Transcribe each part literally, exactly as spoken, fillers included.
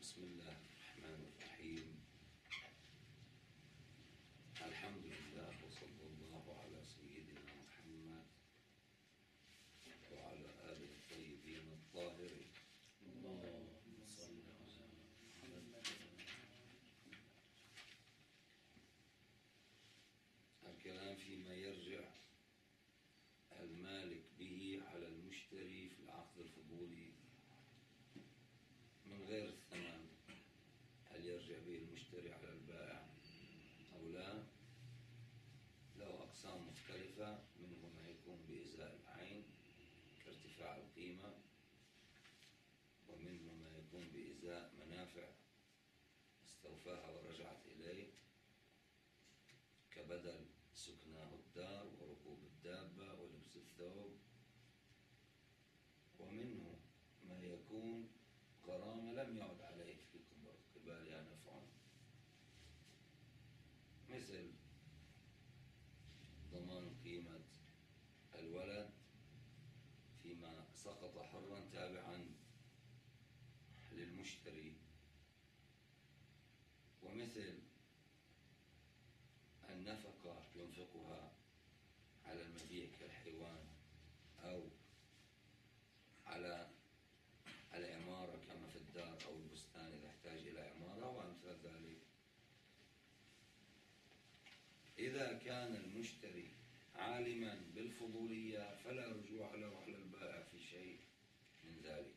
بسم الله الرحمن الرحيم. الحمد لله وصلى الله على سيدنا محمد وعلى آله الطيبين الطاهرين. اللهم صل على محمد. الكلام فيما يرجع المالك به على المشتري في العقد الفضولي من غير الثمن، هل يرجع به المشتري على البائع أو لا؟ له أقسام مختلفة، منه ما يكون بإزاء العين كارتفاع القيمة، ومنه ما يكون بإزاء منافع استوفاها ورجعت إليه كبدل سكناه الدار وركوب الدابة ولبس الثوب، ومنه ما يكون غرامة لم يعد عليه في قبالها نفع، مثل ضمان قيمة الولد فيما سقط حرا تابعا للمشتري، ومثل النفقة ينفقها على المبيع كالحيوان أو على العمارة كما في الدار أو البستان إذا احتاج إلى عمارة وأمثال ذلك. إذا كان المشتري عالما بالفضولية فلا رجوع له على البائع في شيء من ذلك.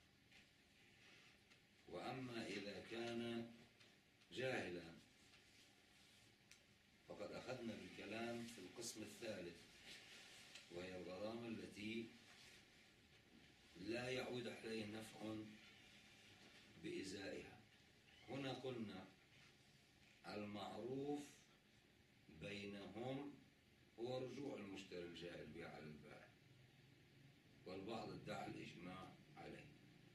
وأما إذا كان جاهلا فقد أخذنا بالكلام في القسم الثالث، وهي الغرامة التي لا يعود عليه نفع بإزائها. هنا قلنا المعروف بينهم هو رجوع المشتري الجاهل به على البائع، والبعض ادعى الإجماع عليه،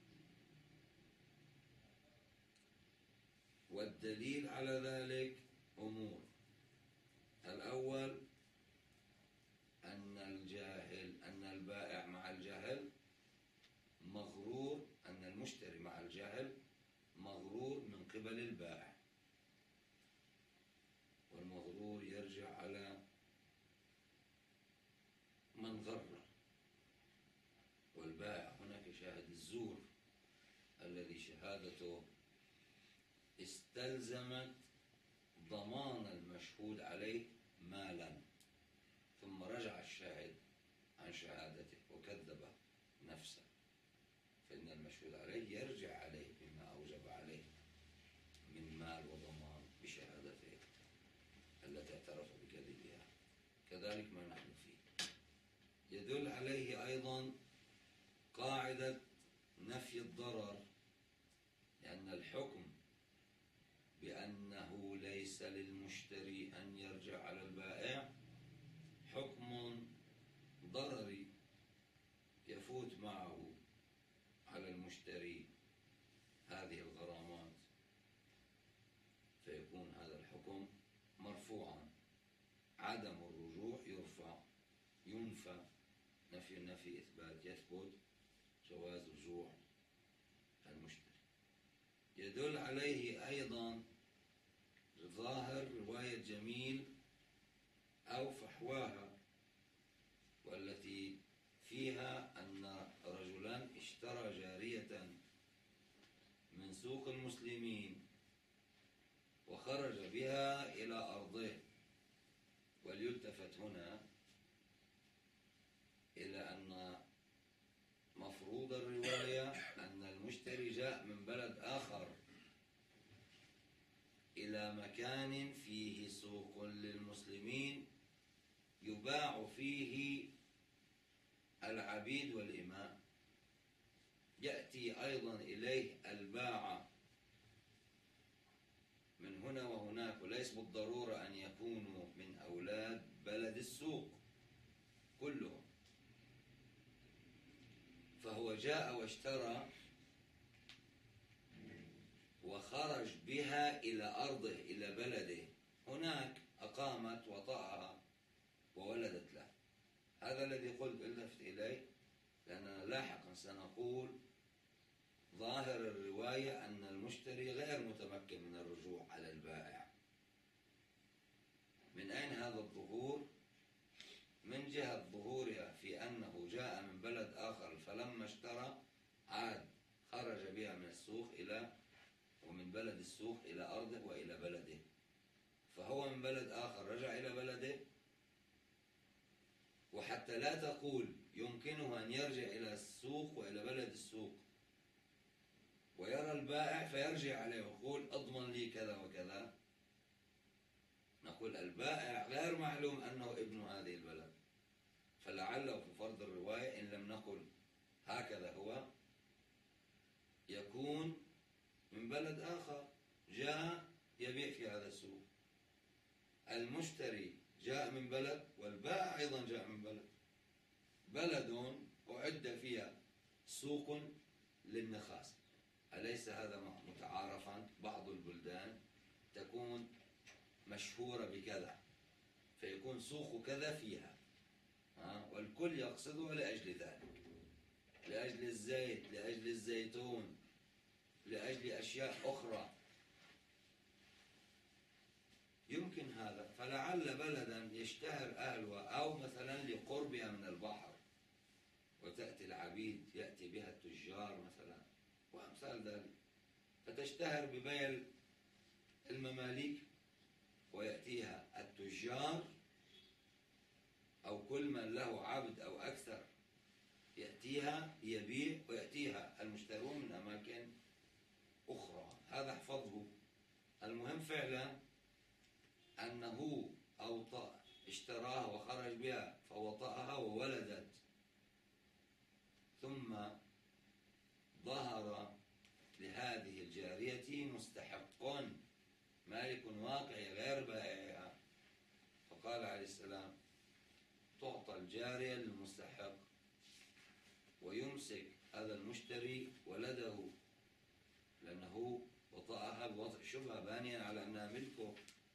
والدليل على ذلك أمور. الأول أن الجاهل أن البائع مع الجاهل مغرور، أن المشتري مع الجاهل مغرور من قبل البائع، والمغرور يرجع على من غره، والبائع هناك شاهد الزور الذي شهادته استلزمت ضمان المشهود عليه مالا، ثم رجع الشاهد عن شهادته وكذب نفسه، فإن المشهود عليه يرجع عليه بما أوجب عليه من مال وضمان بشهادته التي اعترف بكذبها. كذلك ما نحن فيه يدل عليه أيضا قاعدة نفي الضرر، لأن الحكم بأنه ليس للمشتري أن يرجع على البائع حكم ضرري يفوت معه على المشتري هذه الغرامات، فيكون هذا الحكم مرفوعا. عدم الرجوع يرفع، ينفى، نفي النفي إثبات، يثبت جواز رجوع المشتري. يدل عليه أيضا ظاهر رواية جميل أو فحواها، والتي فيها أن رجلا اشترى جارية من سوق المسلمين وخرج بها إلى أرضه. وليلتفت هنا إلى أن مفروض الرواية أن المشتري جاء من بلد آخر إلى مكان فيه سوق للمسلمين يباع فيه العبيد والإماء، يأتي أيضا إليه الباعة من هنا وهناك، وليس بالضرورة أن يكونوا من أولاد بلد السوق كلهم. فهو جاء واشترى وخرج بها إلى أرضه إلى بلده، هناك أقامت وطأها وولدت له. هذا الذي قلت التفت إليه، لأننا لاحقا سنقول ظاهر الرواية أن المشتري غير متمكن من الرجوع على البائع. من أين هذا الظهور؟ من جهة ظهورها في أنه جاء من بلد آخر فلما اشترى عاد خرج بها من السوق إلى ومن بلد السوق إلى أرضه وإلى بلده، فهو من بلد آخر رجع إلى بلده، وحتى لا تقول يمكنه أن يرجع إلى السوق وإلى بلد السوق ويرى البائع فيرجع عليه ويقول اضمن لي كذا وكذا، نقول البائع غير معلوم أنه ابن هذه البلد، فلعله في فرض الرواية إن لم نقل هكذا هو يكون من بلد آخر جاء يبيع في هذا السوق. المشتري جاء من بلد والبائع أيضا جاء من بلد، بلد أعد فيها سوق للنخاس، أليس هذا متعارفا؟ بعض البلدان تكون مشهورة بكذا فيكون سوق كذا فيها، والكل يقصده لأجل ذلك، لأجل الزيت، لأجل الزيتون، لأجل أشياء أخرى يمكن هذا. فلعل بلدا يشتهر أهلها أو مثلا لقربها من البحر وتأتي العبيد يأتي بها التجار مثلا وأمثال ذلك، فتشتهر ببيع المماليك ويأتيها التجار أو كل من له عبد أو أكثر يأتيها يبيع، ويأتيها المشترون من أماكن أخرى. هذا احفظه. المهم فعلا أنه أوطأ اشتراها وخرج بها فوطأها وولدت، ثم ظهر لهذه الجارية مستحق مالك واقعي غير بائعها، فقال عليه السلام تعطى الجارية للمستحق ويمسك هذا المشتري ولده لأنه وطأها بوطء شبهة بانيا على أنها ملكه،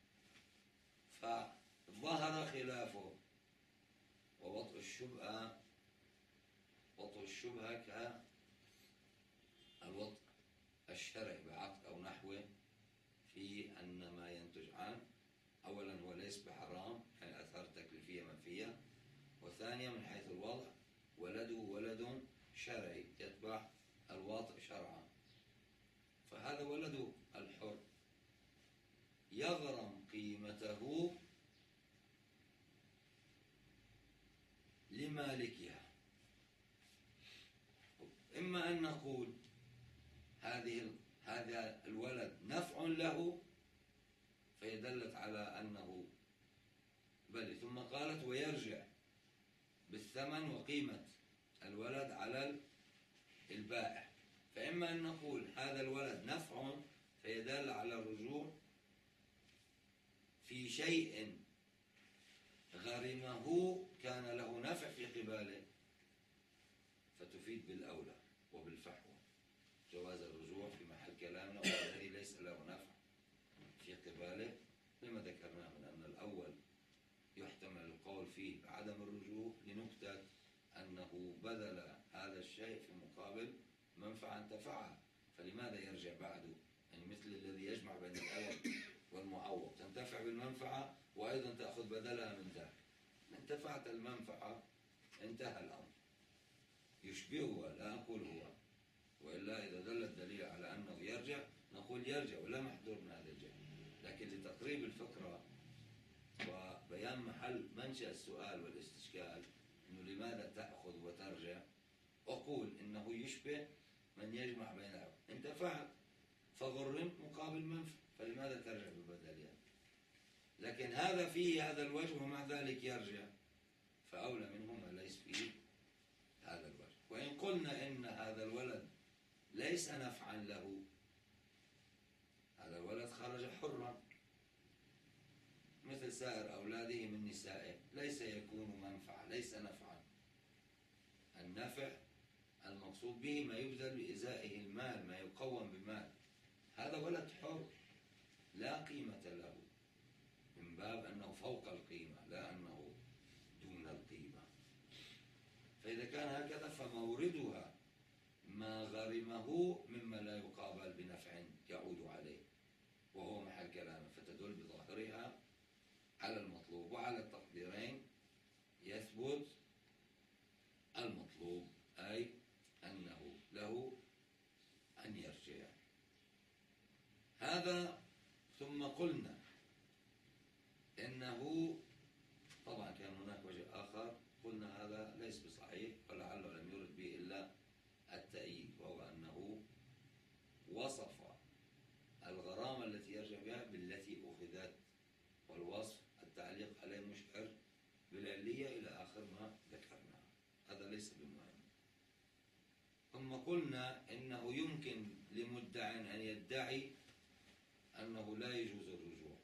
فظهر خلافه. ووطء الشبهة وطء الشبهة كالوطء الشرعي بعقد أو نحوه، في أن ما ينتج عنه أولا هو ليس بحرام يعني أثار تكليفية منفية، وثانيا من حيث الوضع ولده ولد شرعي يتبع الواطئ شرعا، فهذا ولده الحر يغرم قيمته لمالكها. إما أن نقول هذه هذا الولد نفع له فيدلت على أنه بل، ثم قالت ويرجع بالثمن وقيمة الولد على البائع، فإما أن نقول هذا الولد نفع فيدل على الرجوع في شيء غرمه كان له نفع في قباله، فتفيد بالأولى وبالفحوى جواز الرجوع في محل كلامنا، والذي ليس له نفع في قباله لما ذكرناه من أن الأول يحتمل القول فيه بعدم الرجوع لنكتة أنه بذل هذا الشيء في مقابل منفعة انتفعها، فلماذا يرجع بعده؟ يعني مثل الذي يجمع بين الأول والمعوض، تنتفع بالمنفعة وأيضا تأخذ بدلها من ذلك، انتفعت المنفعة انتهى الأمر، يشبهها لا أقول هو، وإلا إذا دل الدليل على أنه يرجع نقول يرجع ولا محذور من هذا الجهة، لكن لتقريب الفكرة وبيان محل منشأ السؤال والاستشكال إنه لماذا تأخذ وترجع، أقول إنه يشبه من يجمع بين انتفعت فغرمت مقابل منفع، فلماذا ترجع ببدلها؟ لكن هذا فيه هذا الوجه ومع ذلك يرجع، فأولى منهما ليس فيه هذا الوجه. وإن قلنا إن هذا الولد ليس نفعا له، هذا الولد خرج حرا مثل سائر أولاده من نسائه، ليس يكون منفعا ليس نفعا، النفع المقصود به ما يبذل بإزائه المال، ما يقوم بمال، هذا ولد حر لا قيمة له، من باب أنه فوق القيمة لا أنه دون القيمة. فإذا كان هكذا فموردها ما غرمه مما لا يقابل بنفع يعود عليه، وهو محل كلامه، فتدل بظاهرها على المطلوب. وعلى التقديرين يثبت المطلوب، أي أنه له أن يرجع. هذا. ثم قلنا إنه طبعا كان هناك وجه آخر قلنا هذا ليس بصحيح، ولعله لم يرد به إلا التأييد، وهو أنه وصف الغرامة التي يرجع بها بالتي أخذت، والوصف التعليق عليه مشعر بالعلية إلى آخر ما ذكرنا. هذا ليس بمهم. ثم قلنا إنه يمكن لمدع أن يدعي أنه لا يجوز الرجوع،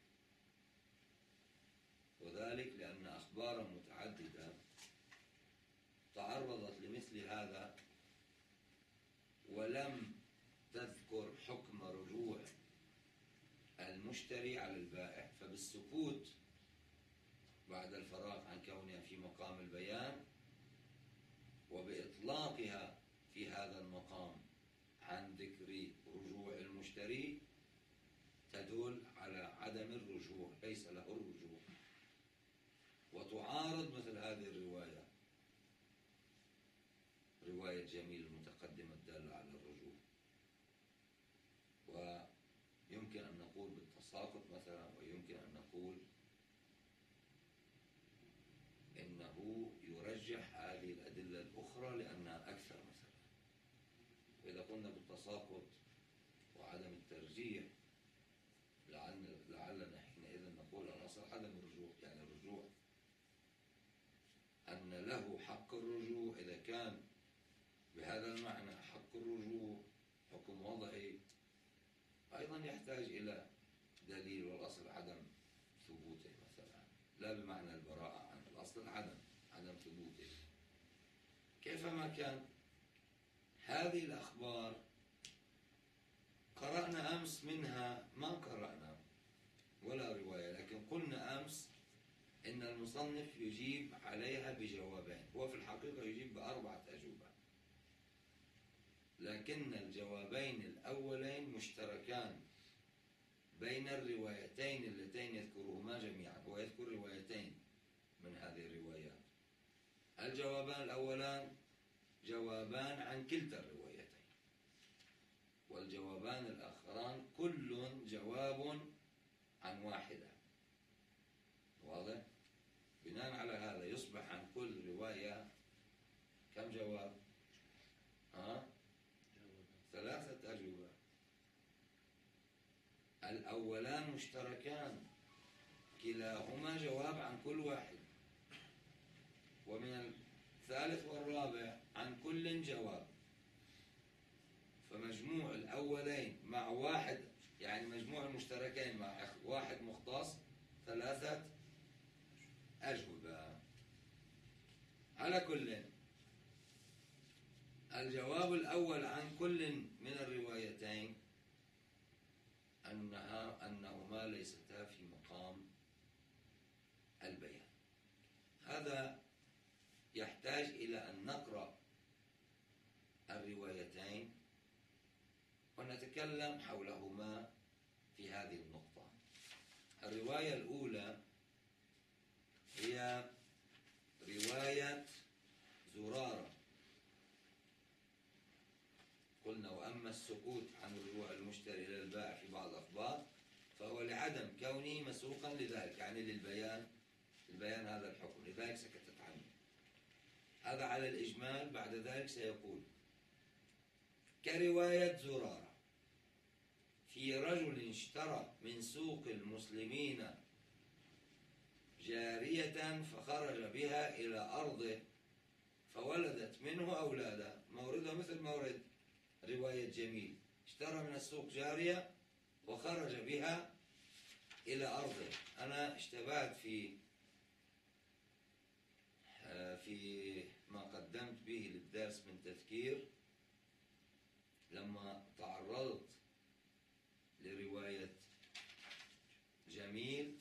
وذلك لأن أخبارا متعددة تعرضت لمثل هذا ولم تذكر حكم رجوع المشتري على البائع، فبالسكوت بعد الفراغ عن كونها في مقام البيان وبإطلاقها في هذا المقام عن ذكر رجوع المشتري تدل على عدم الرجوع، ليس له الرجوع، وتعارض مثل هذه الرواية رواية جميل المتقدمة الدالة على الرجوع. ويمكن أن نقول بالتساقط مثلا، ويمكن أن نقول إنه يرجح هذه الأدلة الأخرى لأنها أكثر مثلا. وإذا قلنا بالتساقط وعدم الترجيح لعلنا حينئذ نقول الأصل عدم الرجوع، يعني الرجوع أن له حق الرجوع. إذا كان بهذا المعنى حق الرجوع حكم وضعي، أيضا يحتاج إلى دليل، والأصل عدم ثبوته مثلا، لا بمعنى البراءة عن الأصل، عدم عدم ثبوته. كيفما كان هذه الأخبار قرأنا أمس منها ما قرأنا ولا رواية، لكن قلنا أمس إن المصنف يجيب عليها بجوابين، هو في الحقيقة يجيب بأربعة أجوبة، لكن الجوابين الأولين مشتركان بين الروايتين اللتين يذكرهما جميعا. هو يذكر روايتين من هذه الروايات. الجوابان الأولان جوابان عن كلتا الروايتين، والجوابان الآخران كل جواب عن واحدة. واضح؟ بناء على هذا يصبح عن كل رواية كم جواب؟ ها؟ ثلاثة أجوبة. الأولان مشتركان، كلاهما جواب عن كل واحد، ومن الثالث والرابع عن كل جواب. فمجموع الأولين مع واحد، يعني مجموع المشتركين مع واحد مختص، ثلاثة أجوبة. على كل، الجواب الأول عن كل من الروايتين أنها أنهما ليستا في مقام البيان. هذا يحتاج إلى أن نقرأ الروايتين ونتكلم حولهما في هذه النقطة. الرواية الأولى هي رواية زرارة. قلنا وأما السكوت عن رجوع المشتري إلى البائع في بعض الأخبار فهو لعدم كونه مسوقا لذلك، يعني للبيان، البيان هذا الحكم، لذلك سكتت عنه. هذا على الإجمال. بعد ذلك سيقول كرواية زرارة في رجل اشترى من سوق المسلمين جارية فخرج بها إلى أرضه فولدت منه أولادا. موردها مثل مورد رواية جميل، اشترى من السوق جارية وخرج بها إلى أرضه. أنا اشتبهت في في ما قدمت به للدرس من تذكير لما تعرضت لرواية جميل،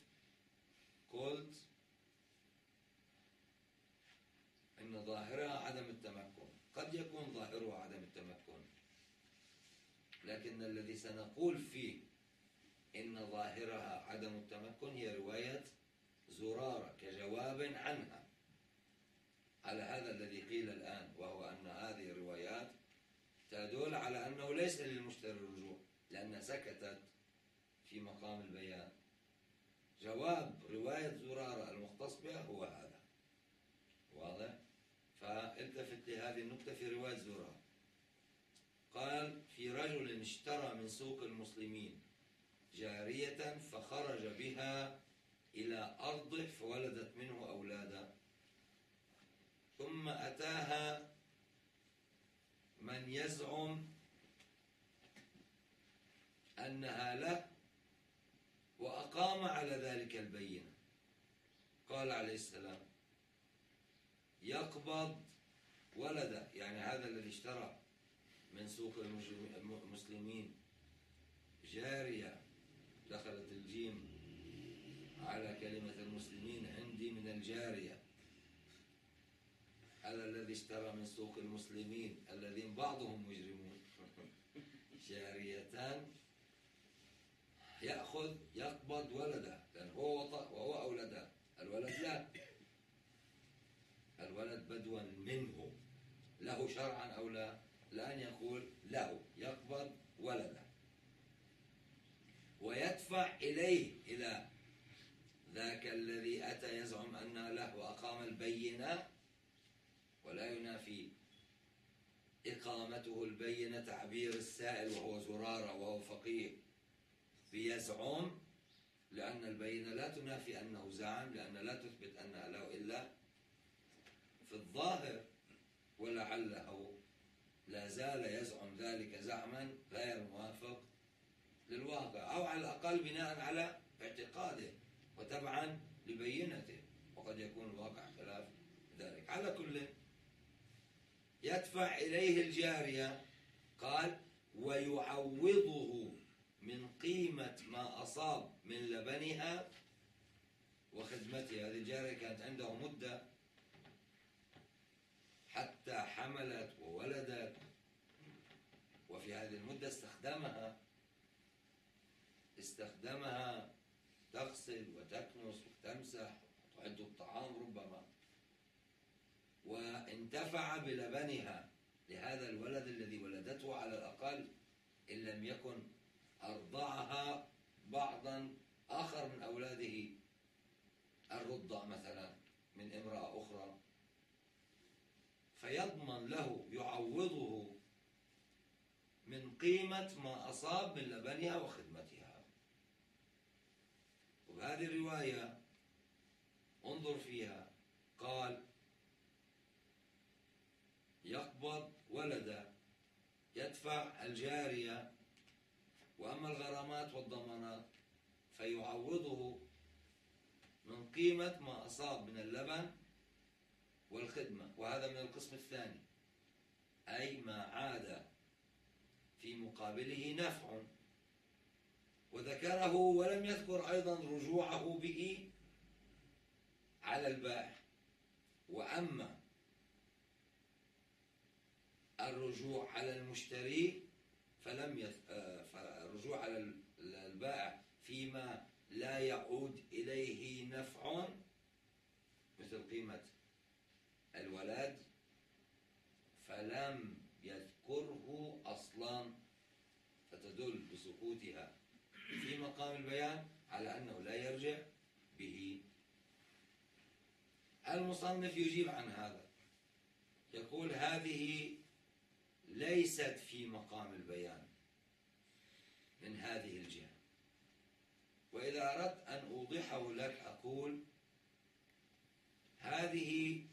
قلت إن ظاهرها عدم التمكن، قد يكون ظاهرها عدم التمكن، لكن الذي سنقول فيه إن ظاهرها عدم التمكن هي رواية زرارة كجواب عنها على هذا الذي قيل الآن، وهو أن هذه الروايات تدل على أنه ليس للمشتري الرجوع لأنها سكتت في مقام البيان. جواب رواية زرارة المختص بها هو هذا، واضح؟ فالتفت لهذه النقطة في رواية زرارة. قال: في رجل اشترى من سوق المسلمين جارية فخرج بها إلى أرضه فولدت منه أولادا، ثم أتاها من يزعم أنها له وأقام على ذلك البينة. قال عليه السلام: يقبض ولده، يعني هذا الذي اشترى من سوق المسلمين جارية، دخلت الجيم على كلمة المسلمين عندي من الجارية، هذا الذي اشترى من سوق المسلمين الذين بعضهم مجرمون جاريتان يأخذ يقبض ولده، لأن هو وطأ وهو أولده، الولد لا، الولد بدوا منه، له شرعا أو لا، لأن يقول له يقبض ولده ويدفع إليه إلى ذاك الذي أتى يزعم أن له وأقام البينة، ولا ينافي إقامته البينة تعبير السائل وهو زرارة وهو فقيه بيزعم، لأن البينة لا تنافي أنه زعم، لأن لا تثبت أنها له إلا في الظاهر، ولعله لا زال يزعم ذلك زعما غير موافق للواقع، أو على الأقل بناء على اعتقاده وتبعا لبينته، وقد يكون الواقع خلاف ذلك. على كل يدفع إليه الجارية، قال: ويعوضه من قيمة ما أصاب من لبنها وخدمتها. هذه الجارية كانت عنده مدة حتى حملت وولدت، وفي هذه المدة استخدمها استخدمها تغسل وتكنس وتمسح وتعد الطعام ربما، وانتفع بلبنها لهذا الولد الذي ولدته، على الأقل إن لم يكن أرضعها بعضا آخر من أولاده الرضع مثلا من امرأة أخرى، فيضمن له يعوضه من قيمة ما أصاب من لبنها وخدمتها. وهذه الرواية انظر فيها، قال: يقبض ولده، يدفع الجارية، وأما الغرامات والضمانات فيعوضه من قيمة ما أصاب من اللبن والخدمة، وهذا من القسم الثاني، أي ما عاد في مقابله نفع، وذكره ولم يذكر أيضا رجوعه به على البائع. وأما الرجوع على المشتري فلم يث... الرجوع على البائع فيما لا يعود إليه نفع مثل قيمة الولد فلم يذكره أصلا، فتدل بسقوطها في مقام البيان على أنه لا يرجع به. المصنف يجيب عن هذا، يقول: هذه ليست في مقام البيان من هذه الجهة. وإذا أردت أن أوضحه لك أقول: هذه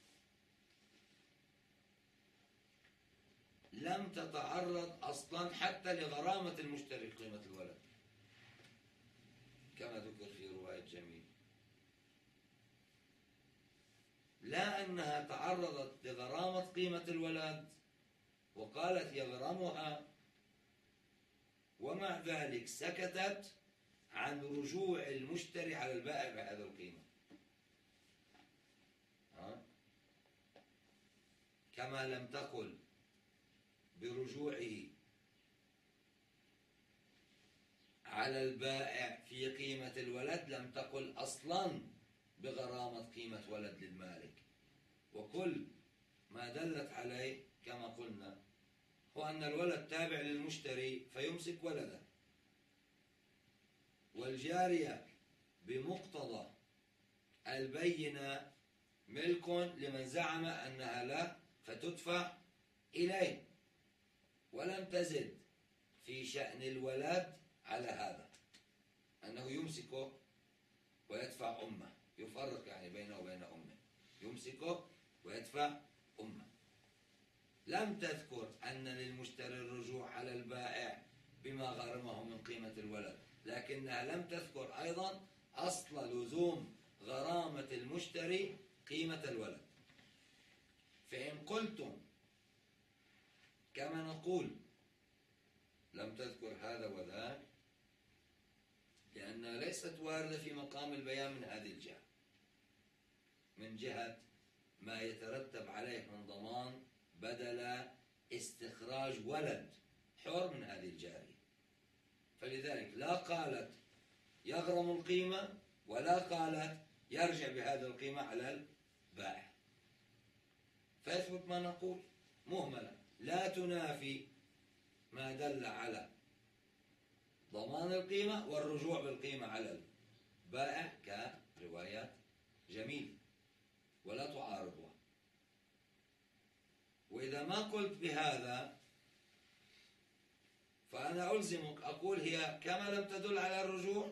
لم تتعرض أصلا حتى لغرامة المشتري قيمة الولد كما ذكر في رواية جميل، لا أنها تعرضت لغرامة قيمة الولد وقالت يغرمها، ومع ذلك سكتت عن رجوع المشتري على البائع بهذه القيمة. كما لم تقل برجوعه على البائع في قيمة الولد، لم تقل أصلا بغرامة قيمة ولد للمالك. وكل ما دلت عليه كما قلنا هو أن الولد تابع للمشتري فيمسك ولده، والجارية بمقتضى البينة ملك لمن زعم أنها لا فتدفع إليه، ولم تزد في شأن الولد على هذا أنه يمسكه ويدفع أمه، يفرق يعني بينه وبين أمه، يمسكه ويدفع أمه. لم تذكر أن للمشتري الرجوع على البائع بما غرمه من قيمة الولد، لكنها لم تذكر أيضا أصل لزوم غرامة المشتري قيمة الولد. فإن قلتم كما نقول لم تذكر هذا وذاك لأنها ليست واردة في مقام البيان من هذه الجهة، من جهة ما يترتب عليه من ضمان بدل استخراج ولد حر من هذه الجارية. فلذلك لا قالت يغرم القيمة ولا قالت يرجع بهذه القيمة على البائع، فيثبت ما نقول مهملة لا تنافي ما دل على ضمان القيمة والرجوع بالقيمة على البائع كروايات جميل، ولا تعارضها. وإذا ما قلت بهذا فأنا ألزمك أقول هي كما لم تدل على الرجوع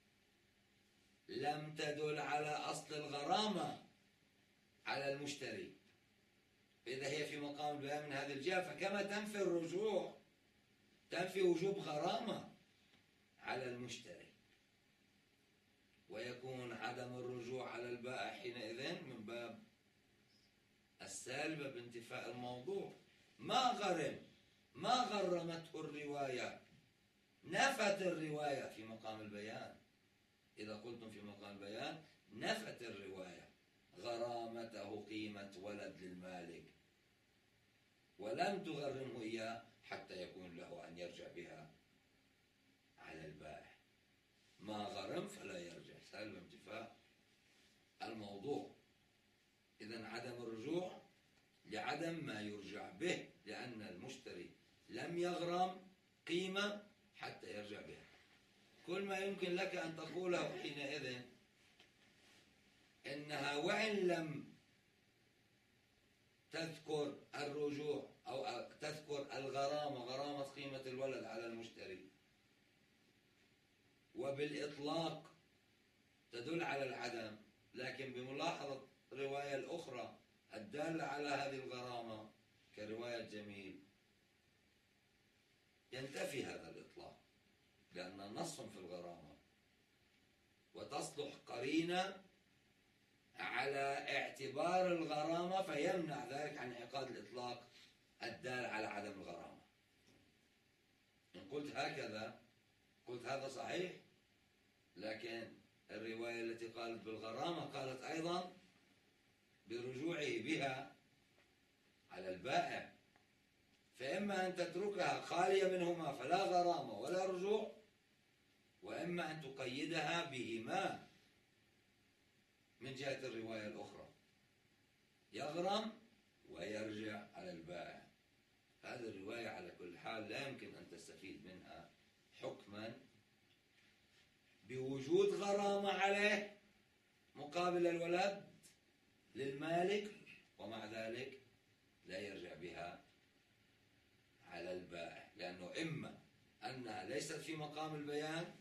لم تدل على أصل الغرامة على المشتري. إذا هي في مقام البيان من هذه الجهة فكما تنفي الرجوع تنفي وجوب غرامة على المشتري، ويكون عدم الرجوع على البائع حينئذ من باب السالبة بانتفاء الموضوع. ما غرم ما غرمته الرواية، نفت الرواية في مقام البيان. إذا قلتم في مقام البيان نفت الرواية غرامته قيمة ولد للمالك ولم تغرمه إياه حتى يكون له أن يرجع بها على البائع. ما غرم فلا يرجع، سالب انتفاء الموضوع. إذن عدم الرجوع لعدم ما يرجع به، لأن المشتري لم يغرم قيمة حتى يرجع بها. كل ما يمكن لك أن تقوله حينئذ إنها وإن لم تذكر الرجوع أو تذكر الغرامة غرامة قيمة الولد على المشتري وبالإطلاق تدل على العدم، لكن بملاحظة الرواية الأخرى الدالة على هذه الغرامة كرواية جميل ينتفي هذا الإطلاق، لأن نص في الغرامة وتصلح قرينة على اعتبار الغرامة فيمنع ذلك عن انعقاد الإطلاق الدال على عدم الغرامة. إن قلت هكذا قلت هذا صحيح، لكن الرواية التي قالت بالغرامة قالت أيضا برجوعه بها على البائع، فإما أن تتركها خالية منهما فلا غرامة ولا رجوع، وإما أن تقيدها بهما من جهة الرواية الأخرى يغرم ويرجع على البائع. هذه الرواية على كل حال لا يمكن أن تستفيد منها حكما بوجود غرامة عليه مقابل الولد للمالك، ومع ذلك لا يرجع بها على البائع، لأنه إما أنها ليست في مقام البيان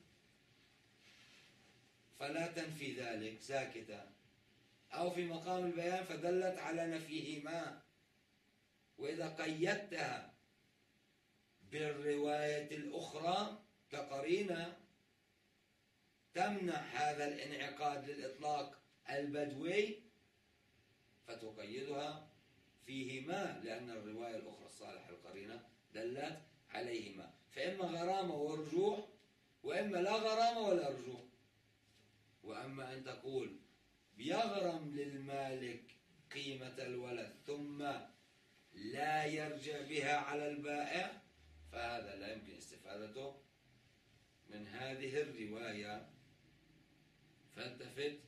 فلا تنفي ذلك ساكتة، أو في مقام البيان فدلت على نفيهما. وإذا قيدتها بالرواية الأخرى كقرينة تمنع هذا الانعقاد للإطلاق البدوي فتقيدها فيهما، لأن الرواية الأخرى الصالحة القرينة دلت عليهما، فإما غرامة ورجوع وإما لا غرامة ولا رجوع. وأما أن تقول بيغرم للمالك قيمة الولد ثم لا يرجع بها على البائع، فهذا لا يمكن استفادته من هذه الرواية. فالتفت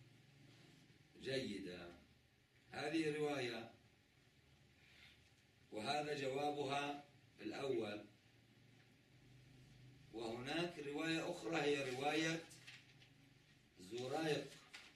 جيدا، هذه رواية وهذا جوابها الأول، وهناك رواية أخرى هي رواية زريق،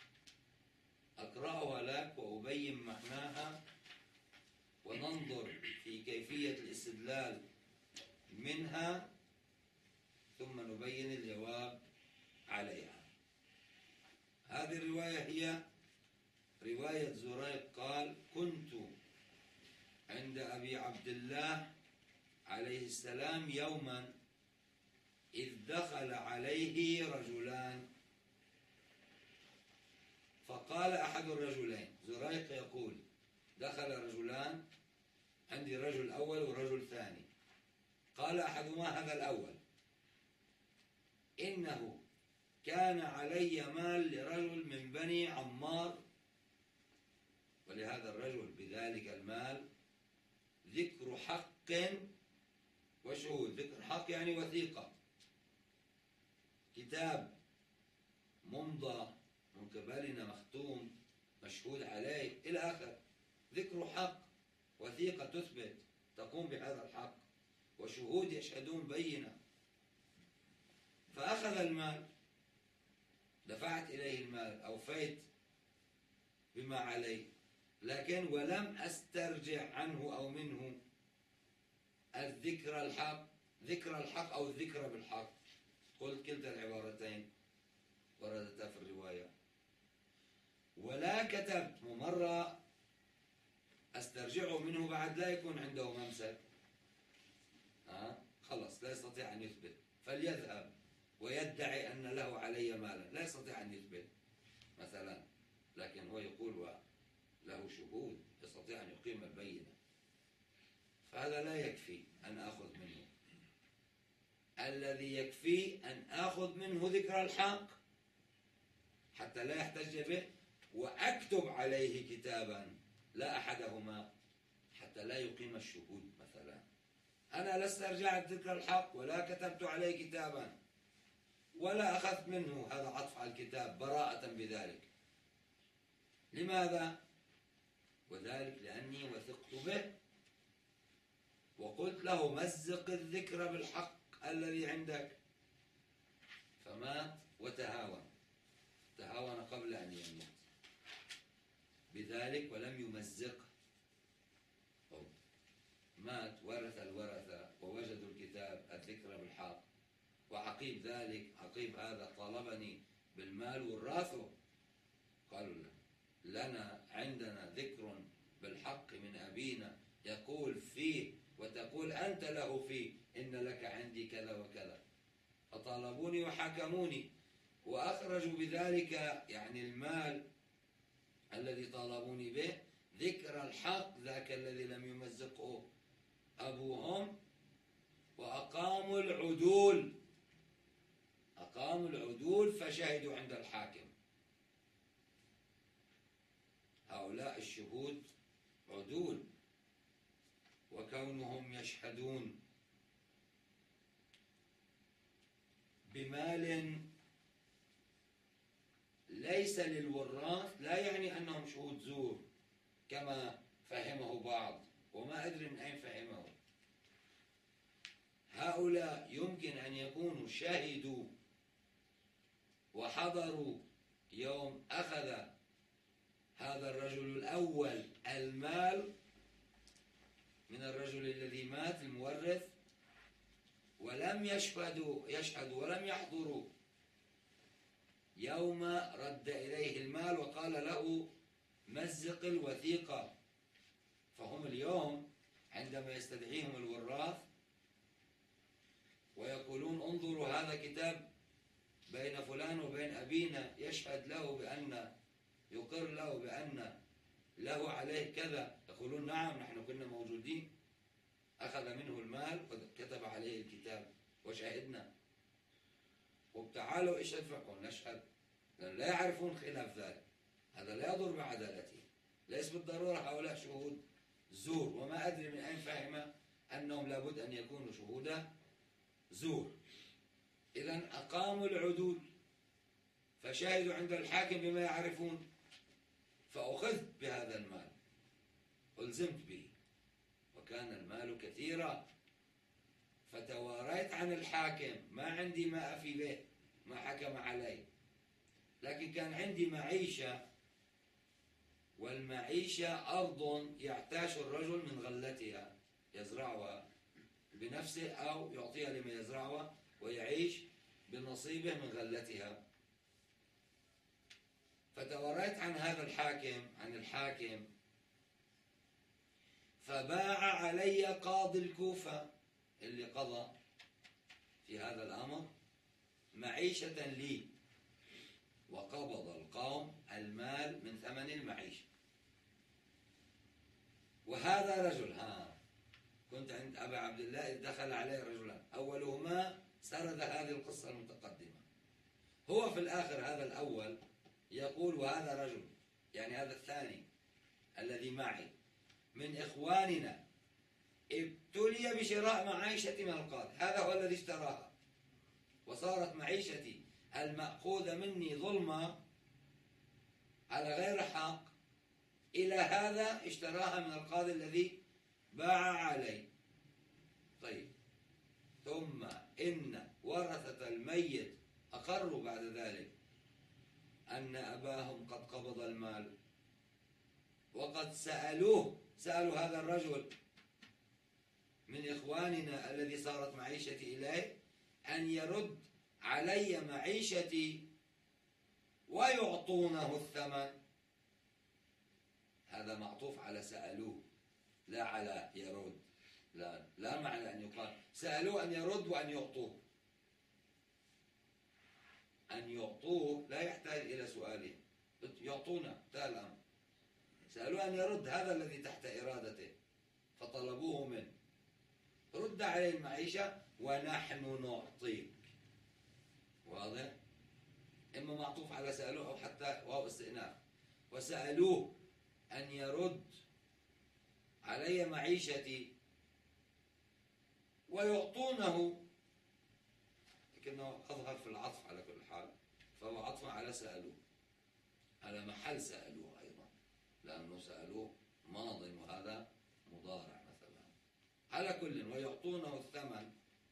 أقرأها لك وأبين معناها وننظر في كيفية الاستدلال منها ثم نبين الجواب عليها. هذه الرواية هي رواية زريق قال: كنت عند أبي عبد الله عليه السلام يوما إذ دخل عليه رجلان، فقال أحد الرجلين، زريق يقول دخل رجلان عندي، رجل أول ورجل ثاني، قال أحدهما هذا الأول: إنه كان علي مال لرجل من بني عمار، ولهذا الرجل بذلك المال ذكر حق وشهود. ذكر حق يعني وثيقة، كتاب ممضى من قبلنا مختوم مشهود عليه إلى آخر. ذكر حق، وثيقة تثبت تقوم بهذا الحق، وشهود يشهدون بينة. فأخذ المال، دفعت إليه المال، أوفيت بما عليه، لكن ولم أسترجع عنه أو منه الذكر الحق، ذكر الحق أو الذكر بالحق. قلت كلتا العبارتين وردتا في الرواية. ولا كتبت، ومرة أسترجعه منه بعد لا يكون عنده ممسك، ها خلص لا يستطيع أن يثبت، فليذهب ويدعي أن له علي مالا، لا يستطيع أن يثبت مثلا، لكن هو يقول له شهود يستطيع أن يقيم البينة، فهذا لا يكفي أن آخذ منه. الذي يكفي أن آخذ منه ذكر الحق حتى لا يحتج به، وأكتب عليه كتابا، لا أحدهما، حتى لا يقيم الشهود مثلا. أنا لا استرجعت ذكر الحق ولا كتبت عليه كتابا ولا أخذت منه، هذا عطف على الكتاب براءة بذلك. لماذا؟ وذلك لأني وثقت به وقلت له مزق الذكر بالحق الذي عندك، فمات وتهاون، تهاون قبل أن يموت بذلك ولم يمزقه، مات ورث الورثة ووجدوا الكتاب الذكر بالحق، وعقيب ذلك عقيب هذا طالبني بالمال وراثه، قالوا له لنا عندنا ذكر بالحق من أبينا يقول فيه وتقول أنت له فيه، إن لك عندي كذا وكذا، فطالبوني وحكموني وأخرجوا بذلك يعني المال الذي طالبوني به ذكر الحق ذاك الذي لم يمزقه أبوهم، وأقاموا العدول، أقاموا العدول فشهدوا عند الحاكم. هؤلاء الشهود عدول، وكونهم يشهدون بمال ليس للوراث لا يعني أنهم شهود زور كما فهمه بعض، وما أدري من أين فهمه. هؤلاء يمكن أن يكونوا شهدوا وحضروا يوم أخذ هذا الرجل الأول المال من الرجل الذي مات المورث، ولم يشهدوا يشهدوا ولم يحضروا يوم رد إليه المال وقال له مزق الوثيقة. فهم اليوم عندما يستدعيهم الوراث ويقولون انظروا هذا كتاب بين فلان وبين أبينا يشهد له بأن يقر له بأن له عليه كذا، يقولون نعم نحن كنا موجودين، أخذ منه المال وكتب عليه الكتاب وشهدنا، وتعالوا اشهد فقل نشهد، لأن لا يعرفون خلاف ذلك، هذا لا يضر بعدالته. ليس بالضرورة هؤلاء شهود زور، وما أدري من أين فهم أنهم لابد أن يكونوا شهودا زور. إذن أقاموا العدول فشهدوا عند الحاكم بما يعرفون، فأخذت بهذا المال، ألزمت به، وكان المال كثيرا، فتواريت عن الحاكم، ما عندي ما أفي به، ما حكم علي، لكن كان عندي معيشة، والمعيشة أرض يعتاش الرجل من غلتها، يزرعها بنفسه أو يعطيها لمن يزرعها ويعيش بنصيبه من غلتها. فتوريت عن هذا الحاكم عن الحاكم فباع علي قاضي الكوفة اللي قضى في هذا الأمر معيشة لي، وقبض القوم المال من ثمن المعيشة. وهذا رجل، ها كنت عند أبا عبد الله إذ دخل عليه رجلان، أولهما سرد هذه القصة المتقدمة، هو في الآخر هذا الأول يقول وهذا رجل، يعني هذا الثاني الذي معي من إخواننا ابتلي بشراء معيشتي من القاضي، هذا هو الذي اشتراها، وصارت معيشتي المأخوذة مني ظلمة على غير حق إلى هذا اشتراها من القاضي الذي باع علي. طيب، ثم إن ورثة الميت أقروا بعد ذلك أن أباهم قد قبض المال، وقد سألوه سألوا هذا الرجل من إخواننا الذي صارت معيشتي إليه أن يرد علي معيشتي ويعطونه الثمن. هذا معطوف على سألوه لا على يرد، لا, لا معنى أن يقال سألوه أن يرد وأن يعطوه. أن يعطوه لا يحتاج إلى سؤاله، يعطونا انتهى الأمر. سألوه أن يرد، هذا الذي تحت إرادته، فطلبوه منه رد عليه المعيشة ونحن نعطيك. واضح؟ إما معطوف على سألوه أو حتى واو استئناف. وسألوه أن يرد علي معيشتي ويعطونه، لكنه أظهر في العطف على كل حال، فهو عطف على سألوه، على محل سألوه أيضا، لأنه سألوه ماض وهذا مضارع مثلا. على كل، ويعطونه الثمن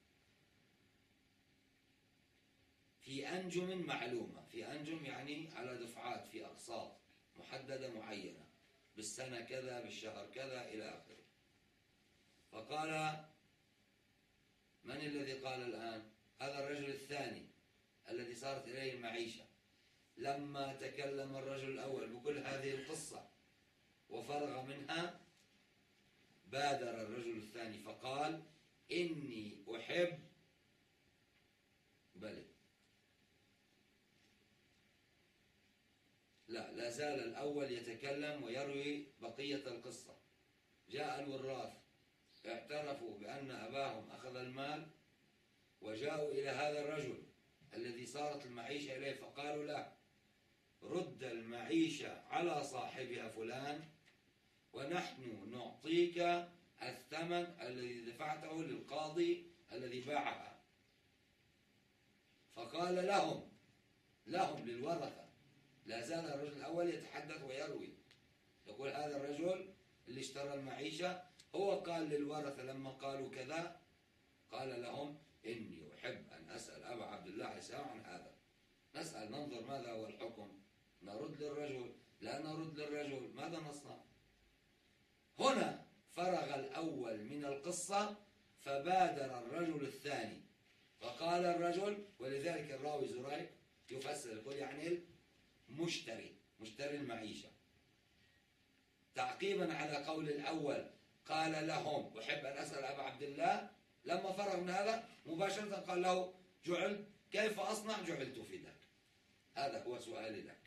في أنجم معلومة. في أنجم يعني على دفعات، في أقساط محددة معينة، بالسنة كذا، بالشهر كذا، إلى آخره. فقال من الذي قال الآن؟ هذا الرجل الثاني الذي صارت إليه المعيشة. لما تكلم الرجل الأول بكل هذه القصة وفرغ منها، بادر الرجل الثاني فقال إني أحب بل لا لا زال الأول يتكلم ويروي بقية القصة. جاء الوراث اعترفوا بأن أباهم أخذ المال، وجاءوا إلى هذا الرجل الذي صارت المعيشة إليه فقالوا له رد المعيشة على صاحبها فلان، ونحن نعطيك الثمن الذي دفعته للقاضي الذي باعها. فقال لهم لهم للورثة، لا زال الرجل الأول يتحدث ويروي، يقول هذا الرجل اللي اشترى المعيشة هو قال للورثة لما قالوا كذا، قال لهم إني أحب أن أسأل أبا عبد الله عليه السلام عن هذا، نسأل ننظر ماذا هو الحكم، نرد للرجل لا نرد للرجل، ماذا نصنع؟ هنا فرغ الأول من القصة فبادر الرجل الثاني، فقال الرجل، ولذلك الراوي زريق يفسر يقول يعني المشتري مشتري المعيشة، تعقيبا على قول الأول قال لهم أحب أن أسأل أبا عبد الله، لما فرغ من هذا مباشرة قال له جعل كيف أصنع؟ جعلت فداك، هذا هو سؤالي لك.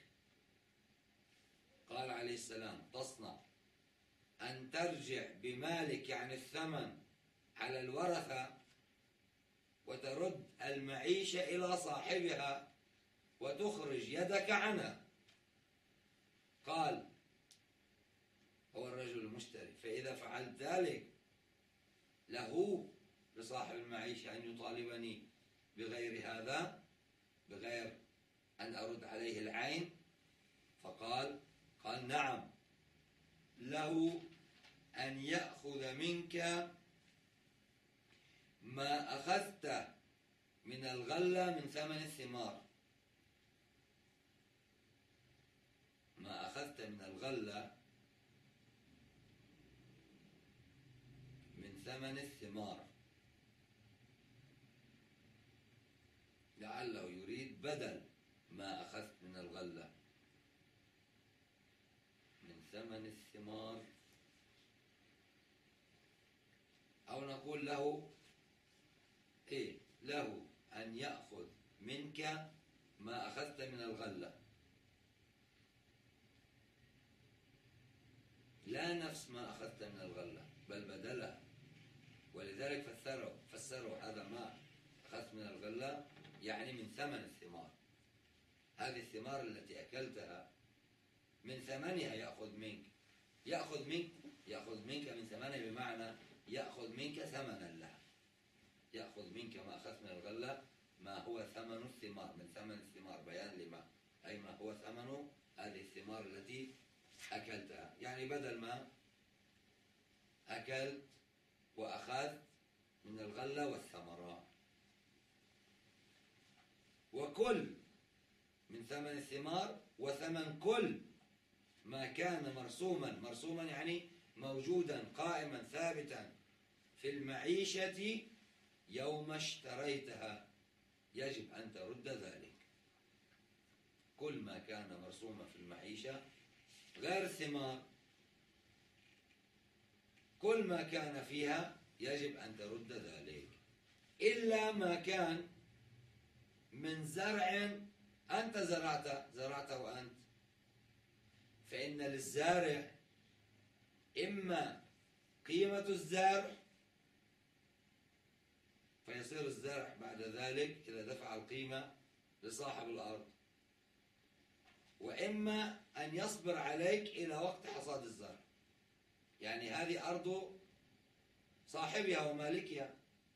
قال عليه السلام تصنع أن ترجع بمالك يعني الثمن على الورثة وترد المعيشة إلى صاحبها وتخرج يدك عنها. قال هو الرجل المشتري. فإذا فعلت ذلك له لصاحب المعيشة أن يطالبني بغير هذا، بغير أن أرد عليه العين. فقال قال نعم، له أن يأخذ منك ما أخذت من الغلة من ثمن الثمار، ما أخذت من الغلة من ثمن الثمار، لعله يريد بدل ما أخذت من الغلة من ثمن الثمار، أو نقول له إيه له أن يأخذ منك ما أخذت من الغلة، لا نفس ما أخذت من الغلة بل بدلها. ولذلك فسروا فسروا هذا ما أخذت من الغلة يعني من ثمن الثمار، هذه الثمار التي أكلتها من ثمنها يأخذ منك، يأخذ منك يأخذ منك من ثمنها، بمعنى يأخذ منك ثمنا لها، يأخذ منك ما أخذت من الغلة ما هو ثمن الثمار، من ثمن الثمار بيان لما، أي ما هو ثمن هذه الثمار التي أكلتها، يعني بدل ما أكلت وأخذت من الغلة والثمرات. وكل من ثمن الثمار وثمن كل ما كان مرسوما، مرسوما يعني موجودا قائما ثابتا في المعيشة يوم اشتريتها، يجب أن ترد ذلك. كل ما كان مرسوما في المعيشة غير الثمار، كل ما كان فيها يجب أن ترد ذلك، إلا ما كان من زرع أنت زرعته زرعته أنت، فإن للزارع إما قيمة الزرع فيصير الزرع بعد ذلك إذا دفع القيمة لصاحب الأرض، وإما أن يصبر عليك إلى وقت حصاد الزرع، يعني هذه أرض صاحبها ومالكها،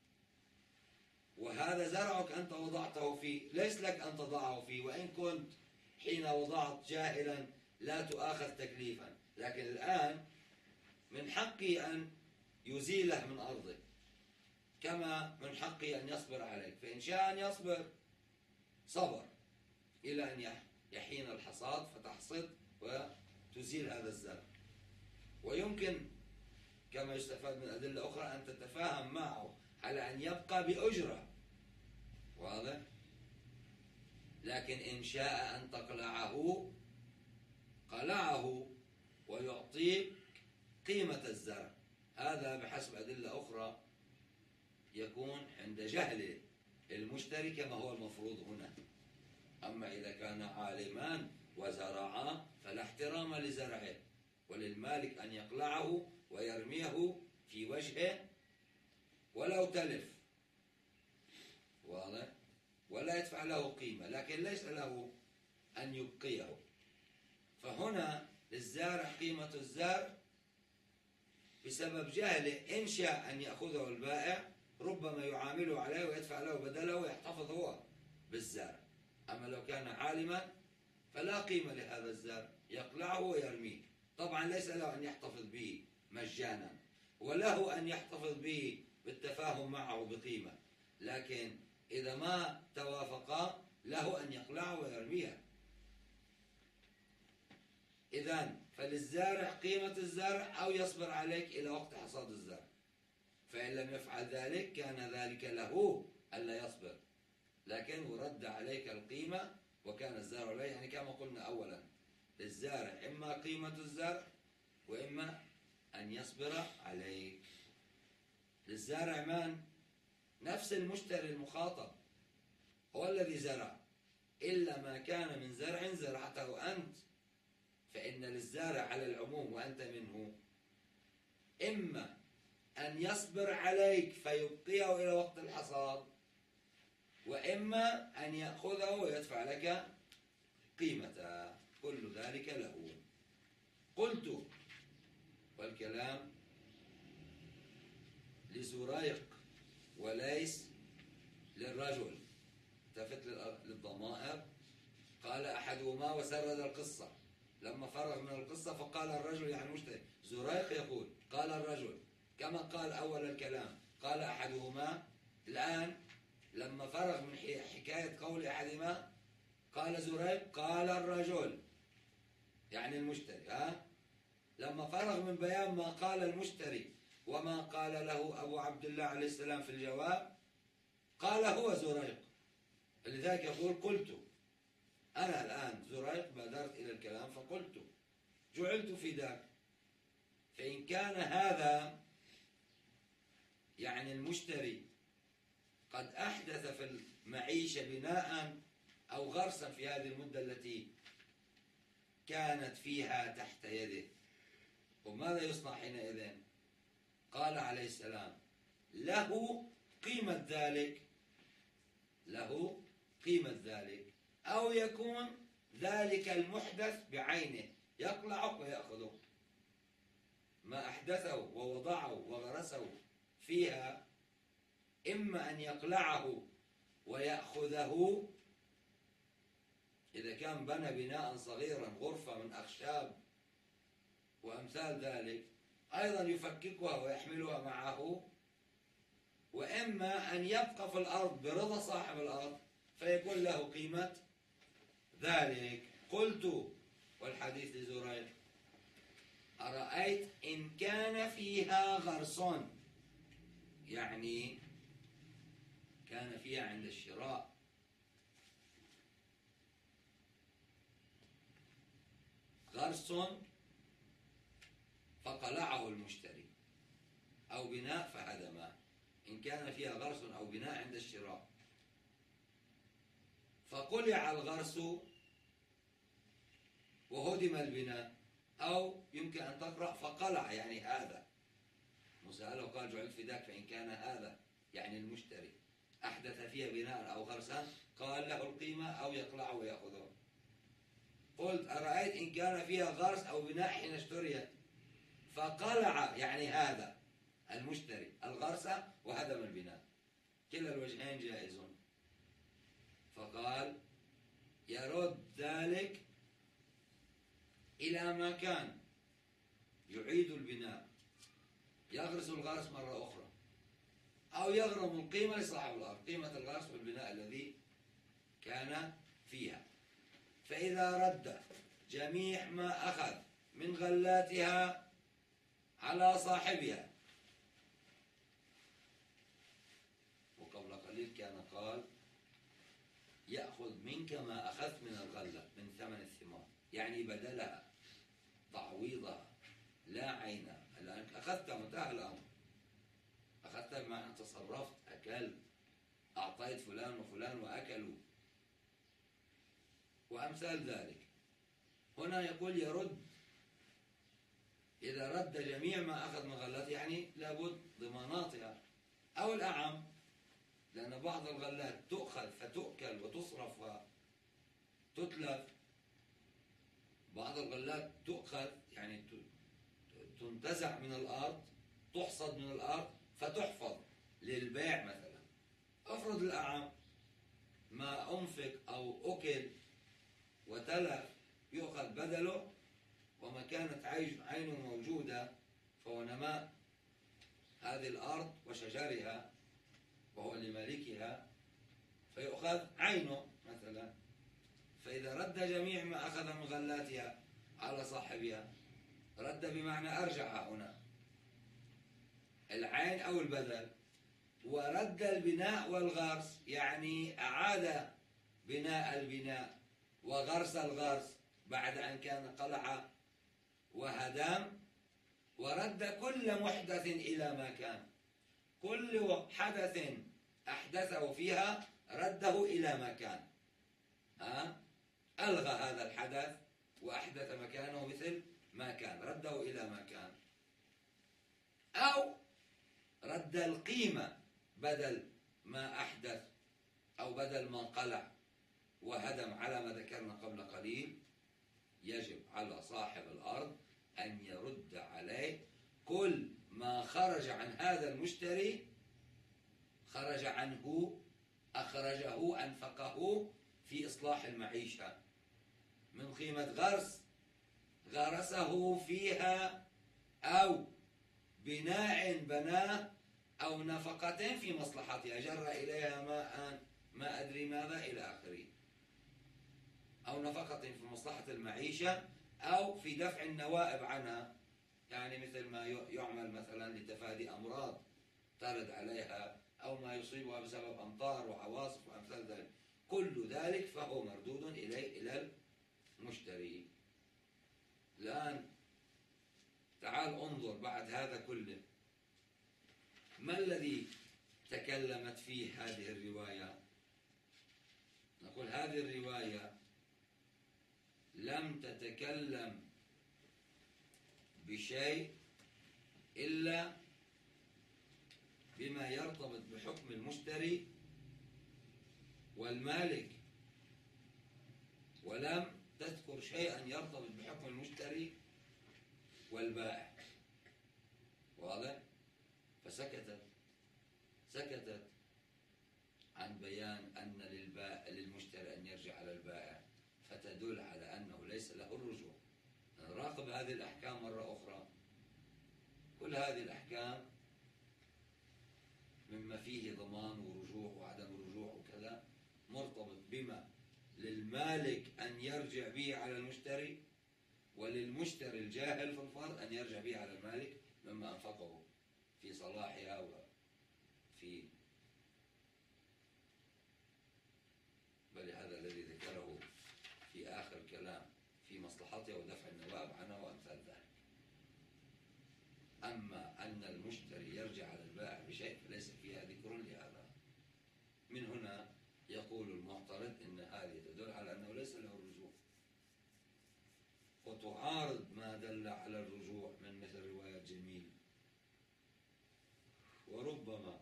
وهذا زرعك أنت وضعته فيه، ليس لك أن تضعه فيه، وإن كنت حين وضعت جاهلا لا تؤاخذ تكليفا، لكن الآن من حقي أن يزيله من أرضه، كما من حقي أن يصبر عليك، فإن شاء أن يصبر صبر إلى أن يحين الحصاد فتحصد وتزيل هذا الزرع. ويمكن كما يستفاد من أدلة أخرى أن تتفاهم معه على أن يبقى بأجرة، واضح؟ لكن إن شاء أن تقلعه قلعه ويعطيك قيمة الزرع، هذا بحسب أدلة أخرى يكون عند جهل المشتري كما هو المفروض هنا. أما إذا كان عالما وزرعا فلا احترام لزرعه، وللمالك أن يقلعه ويرميه في وجهه ولو تلف، واضح؟ ولا يدفع له قيمة، لكن ليس له أن يبقيه. فهنا للزارع قيمة الزرع بسبب جهله، إن شاء أن يأخذه البائع ربما يعامله عليه ويدفع له بدله ويحتفظ هو بالزرع. أما لو كان عالما فلا قيمة لهذا الزرع، يقلعه ويرميه. طبعا ليس له أن يحتفظ به مجانا، وله أن يحتفظ به بالتفاهم معه بقيمة، لكن إذا ما توافقا له أن يقلعه ويرميها. إذن فللزارع قيمة الزرع أو يصبر عليك إلى وقت حصاد الزرع، فإن لم يفعل ذلك كان ذلك له ألا يصبر، لكن ورد عليك القيمة وكان الزرع له، يعني كما قلنا أولا للزارع إما قيمة الزرع وإما أن يصبر عليك. للزارع من؟ نفس المشتري المخاطب هو الذي زرع، إلا ما كان من زرع زرعته أنت، فإن للزارع على العموم وأنت منه إما أن يصبر عليك فيبقيه إلى وقت الحصاد، وإما أن يأخذه ويدفع لك قيمته، كل ذلك له. قلت والكلام لزريق وليس للرجل. التفت للضمائر، قال أحدهما وسرد القصة. لما فرغ من القصة فقال الرجل يعني مشتري. زريق يقول قال الرجل كما قال أول الكلام قال أحدهما. الآن لما فرغ من حكاية قول أحدهما قال زريق قال الرجل يعني المشتري. ها؟ لما فرغ من بيان ما قال المشتري وما قال له أبو عبد الله عليه السلام في الجواب قال هو زريق. لذلك يقول قلت أنا الآن زريق بادرت إلى الكلام فقلت جعلت فداك. فإن كان هذا يعني المشتري قد أحدث في المعيشة بناء أو غرسا في هذه المدة التي كانت فيها تحت يده، وماذا يصنع حينئذ؟ قال عليه السلام له قيمة ذلك، له قيمة ذلك، أو يكون ذلك المحدث بعينه يقلعه ويأخذه. ما أحدثه ووضعه وغرسه فيها إما أن يقلعه ويأخذه إذا كان بنى بناء صغيرا غرفة من أخشاب وأمثال ذلك، أيضا يفككها ويحملها معه، وإما أن يبقى في الأرض برضا صاحب الأرض فيكون له قيمة ذلك. قلت والحديث لزريق أرأيت إن كان فيها غرس، يعني كان فيها عند الشراء غرس فقلعه المشتري أو بناء فهدمه. إن كان فيها غرس أو بناء عند الشراء فقلع الغرس وهدم البناء، أو يمكن أن تقرأ فقلع يعني هذا مسألة وقال جعلت فداك. فإن كان هذا يعني المشتري أحدث فيها بناء أو غرسا قال له القيمة أو يقلعه ويأخذه. قلت أرأيت إن كان فيها غرس أو بناء حين اشتريت فقلع يعني هذا المشتري الغرس وهدم البناء، كلا الوجهين جائز. فقال يرد ذلك إلى ما كان، يعيد البناء، يغرس الغرس مرة أخرى، أو يغرم القيمة لصاحب الأرض، قيمة الغرس والبناء الذي كان فيها. فإذا رد جميع ما أخذ من غلاتها على صاحبها، وقبل قليل كان قال يأخذ منك ما أخذت من الغلة من ثمن الثمار، يعني بدلها تعويضها لا عينها. الآن أخذتها منتهى الأمر، أخذتها بمعنى تصرفت، أكلت، أعطيت فلان وفلان وأكلوا وأمثال ذلك. هنا يقول يرد، إذا رد جميع ما أخذ من غلات يعني لابد ضماناتها، أو الأعم، لأن بعض الغلات تؤخذ فتؤكل وتصرف وتتلف، بعض الغلات تؤخذ يعني تنتزع من الأرض، تحصد من الأرض فتحفظ للبيع مثلا. أفرض الأعم ما أنفق أو أكل وتلف يؤخذ بدله، وما كانت عينه موجودة فهو نماء هذه الأرض وشجرها وهو لمالكها فيؤخذ عينه مثلا. فإذا رد جميع ما أخذ من غلاتها على صاحبها، رد بمعنى أرجع هنا العين أو البدل، ورد البناء والغرس يعني أعاد بناء البناء وغرس الغرس بعد أن كان قلع وهدم، ورد كل محدث إلى ما كان، كل حدث أحدثه فيها رده إلى ما كان. ها؟ ألغى هذا الحدث وأحدث مكانه مثل ما كان، رده إلى ما كان. أو رد القيمة بدل ما أحدث أو بدل ما قلع وهدم على ما ذكرنا قبل قليل. يجب على صاحب الأرض أن يرد عليه كل ما خرج عن هذا المشتري خرج عنه، أخرجه، أنفقه في إصلاح المعيشة، من قيمة غرس غرسه فيها، أو بناء بناه، أو نفقة في مصلحتها جر إليها ماء ما أدري ماذا إلى آخره، أو نفقة في مصلحة المعيشة، أو في دفع النوائب عنها، يعني مثل ما يعمل مثلا لتفادي أمراض ترد عليها، أو ما يصيبها بسبب أمطار وعواصف وأمثال ذلك. كل ذلك فهو مردود إليه إلى المشتري. الآن تعال انظر بعد هذا كله، ما الذي تكلمت فيه هذه الرواية؟ نقول هذه الرواية لم تتكلم بشيء إلا بما يرتبط بحكم المشتري والمالك، ولم تذكر شيئا يرتبط بحكم المشتري والبائع. واضح؟ فسكتت سكتت عن بيان أن للبائع للمشتري أن يرجع على البائع، فتدل على أنه ليس له الرجوع. نراقب هذه الأحكام مرة أخرى. كل هذه الأحكام مما فيه ضمان ورجوع وعدم الرجوع وكذا مرتبط بما للمالك أن يرجع به على المشتري، وللمشتري الجاهل في الفرض أن يرجع به على المالك مما أنفقه في صلاحها وفي بل هذا الذي ذكره في آخر الكلام في مصلحتها ودفع النوائب عنها وأمثال ذلك. أما أن المشتري يرجع على البائع بشيء فليس فيها ذكر لهذا. من هنا يقول المعترض إن هذه تدل على أنه ليس له الرجوع، وتعارض ما دل على الرجوع من مثل رواية جميل. وربما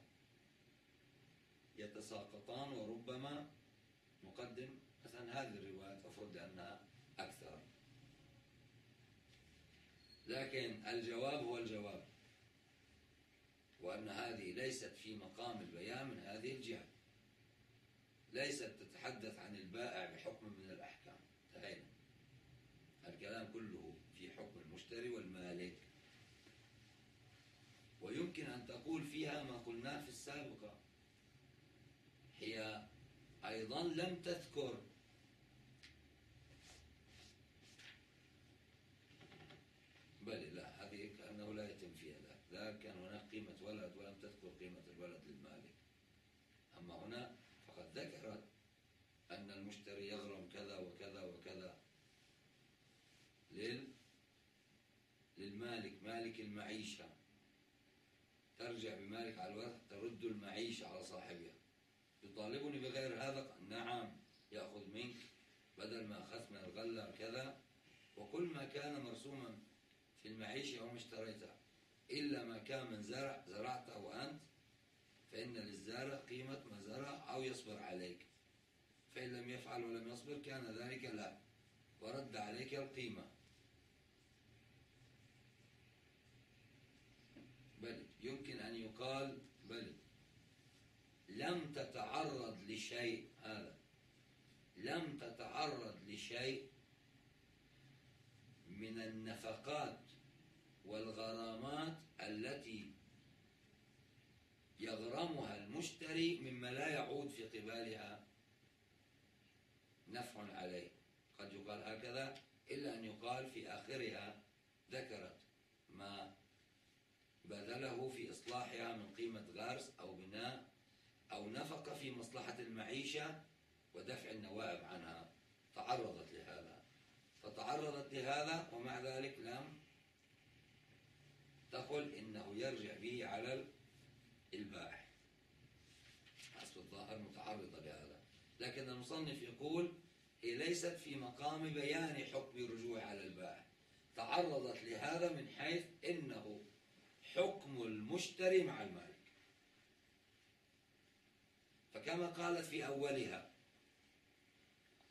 يتساقطان، وربما نقدم مثلا هذه الروايات أفرض لأنها أكثر. لكن الجواب هو الجواب، وأن هذه ليست في مقام البيان من هذه الجهة، ليست تتحدث عن البائع بحكم من الأحكام. انتهينا. الكلام كله في حكم المشتري والمالك. ويمكن أن تقول فيها ما قلناه في السابقة، هي أيضا لم تذكر بل لا، هذه كأنه لا يتم فيها ذلك. لا، كان هناك قيمة ولد ولم تذكر قيمة الولد للمالك. أما هنا فقد ذكرت أن المشتري يغرم كذا وكذا وكذا لل للمالك، مالك المعيشة، ترجع بمالك على الورث، ترد المعيشة على صاحبها. يطالبني بغير هذا؟ نعم، يأخذ منك بدل ما أخذت من الغلة كذا، وكل ما كان مرسوما في المعيشة وما اشتريته إلا ما كان من زرع زرعته أنت، فإن للزارع قيمة ما زرع أو يصبر عليك، فإن لم يفعل ولم يصبر كان ذلك لا، ورد عليك القيمة. بل يمكن أن يقال بل لم تتعرض لشيء، هذا لم تتعرض لشيء من النفقات والغرامات التي يغرمها المشتري مما لا يعود في قبالها نفع عليه. قد يقال هكذا، إلا أن يقال في آخرها ذكرت ما بذله في إصلاحها من قيمة غرس أو بناء أو نفقة في مصلحة المعيشة ودفع النوائب عنها، تعرضت لهذا. فتعرضت لهذا ومع ذلك لم تقل إنه يرجع به على البائع. حسب الظاهر متعرضة لهذا، لكن المصنف يقول هي ليست في مقام بيان حكم الرجوع على البائع، تعرضت لهذا من حيث إنه حكم المشتري مع المالك. فكما قالت في أولها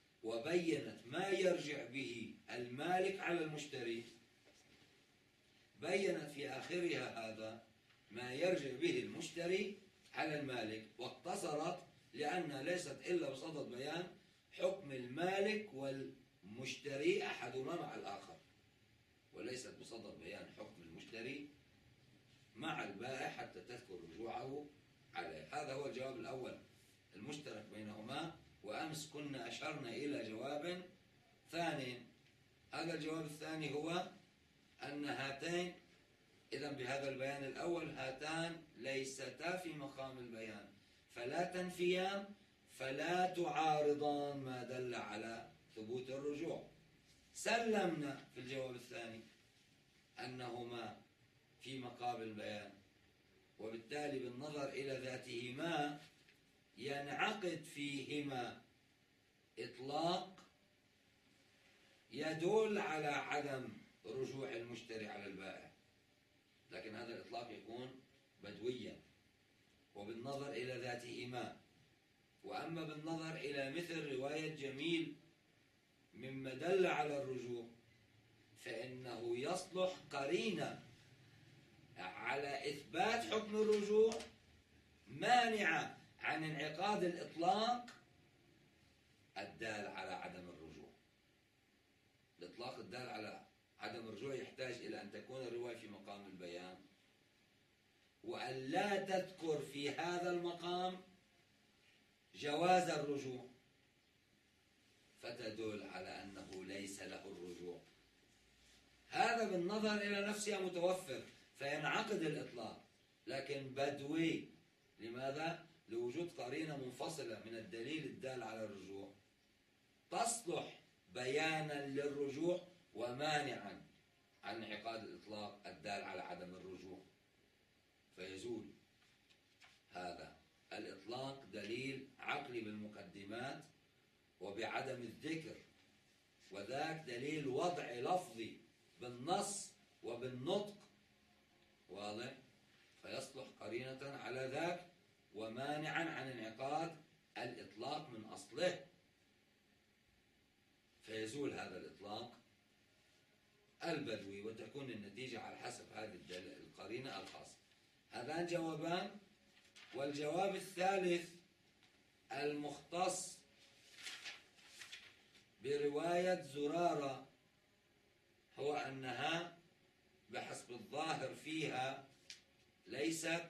وبينت ما يرجع به المالك على المشتري، بينت في آخرها هذا ما يرجع به المشتري على المالك، واقتصرت لأنها ليست إلا بصدد بيان حكم المالك والمشتري أحدهما مع الآخر، وليست بصدد بيان حكم المشتري مع البائع حتى تذكر رجوعه عليه. هذا هو الجواب الأول المشترك بينهما. وأمس كنا أشرنا إلى جواب ثاني. هذا الجواب الثاني هو أن هاتين، إذن بهذا البيان الأول، هاتان ليستا في مقام البيان، فلا تنفيان فلا تعارضان ما دل على ثبوت الرجوع. سلمنا في الجواب الثاني أنهما في مقام البيان، وبالتالي بالنظر إلى ذاتهما ينعقد فيهما إطلاق يدل على عدم رجوع المشتري على البائع، لكن هذا الإطلاق يكون بدويا وبالنظر إلى ذاتهما. وأما بالنظر إلى مثل رواية جميل مما دل على الرجوع فإنه يصلح قرينة على إثبات حكم الرجوع مانعة عن انعقاد الإطلاق الدال على عدم الرجوع. الإطلاق الدال على عدم الرجوع يحتاج إلى أن تكون الرواية في مقام البيان، وأن لا تذكر في هذا المقام جواز الرجوع، فتدل على أنه ليس له الرجوع. هذا بالنظر إلى نفسها متوفر فينعقد الإطلاق، لكن بدوي. لماذا؟ لوجود قرينة منفصلة من الدليل الدال على الرجوع تصلح بيانا للرجوع ومانعا عن انعقاد الإطلاق الدال على عدم الرجوع، فيزول هذا الإطلاق دليل عقلي بالمقدمات وبعدم الذكر، وذاك دليل وضعي لفظي بالنص وبالنطق، واضح؟ فيصلح قرينة على ذاك ومانعا عن انعقاد الإطلاق من أصله، فيزول هذا الإطلاق البدوي وتكون النتيجة على حسب هذه القرينة الخاصة. هذان جوابان. والجواب الثالث المختص برواية زرارة هو أنها بحسب الظاهر فيها ليست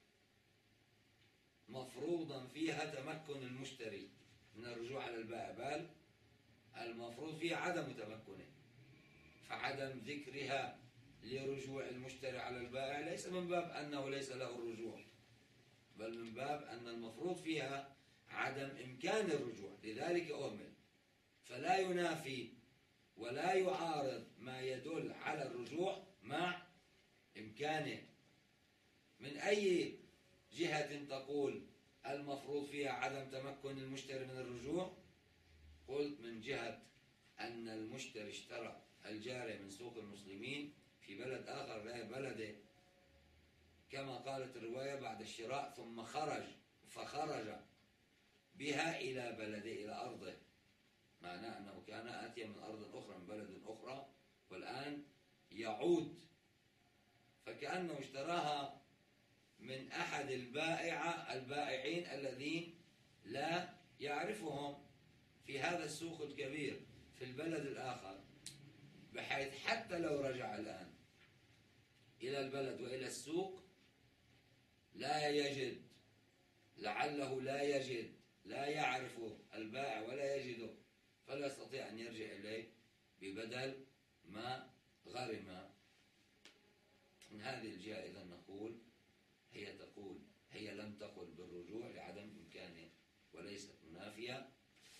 مفروضا فيها تمكن المشتري من الرجوع على البائع، بل المفروض فيها عدم تمكنه، فعدم ذكرها لرجوع المشتري على البائع ليس من باب أنه ليس له الرجوع، بل من باب أن المفروض فيها عدم إمكان الرجوع، لذلك أهمل. فلا ينافي ولا يعارض ما يدل على الرجوع مع إمكانه. من أي جهة تقول المفروض فيها عدم تمكن المشتري من الرجوع؟ قلت من جهة أن المشتري اشترى الجارية من سوق المسلمين في بلد آخر غير بلده كما قالت الرواية بعد الشراء، ثم خرج فخرج بها إلى بلده إلى أرضه، معناه أنه كان آتيا من أرض أخرى من بلد أخرى والآن يعود، فكأنه اشتراها من أحد البائع البائعين الذين لا يعرفهم في هذا السوق الكبير في البلد الآخر، بحيث حتى لو رجع الآن إلى البلد وإلى السوق لا يجد، لعله لا يجد، لا يعرف البائع ولا يجده، فلا يستطيع أن يرجع إليه ببدل ما غرم. من هذه الجهة إذا نقول هي تقول هي لم تقل بالرجوع لعدم إمكانه، وليست منافية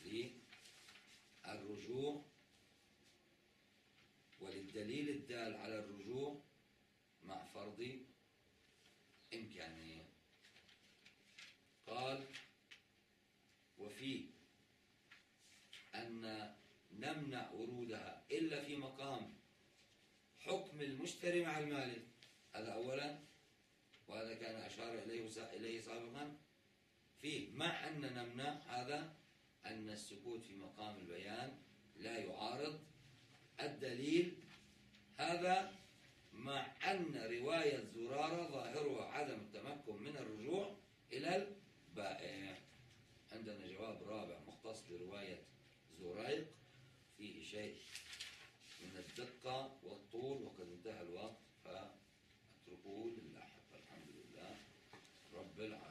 للرجوع وللدليل الدال على الرجوع مع فرض إمكانية. قال وفي أن نمنع ورودها إلا في مقام حكم المشتري مع المالك، هذا أولا، وهذا كان أشار إليه إليه سابقا فيه، مع أن نمنع هذا أن السكوت في مقام البيان لا يعارض الدليل، هذا مع أن رواية زرارة ظاهرها عدم التمكن من الرجوع إلى البائع. عندنا جواب رابع مختص برواية زريق فيه شيء من الدقة والطول، وقد انتهى الوقت فاتركوه للاحق. الحمد لله رب العالمين.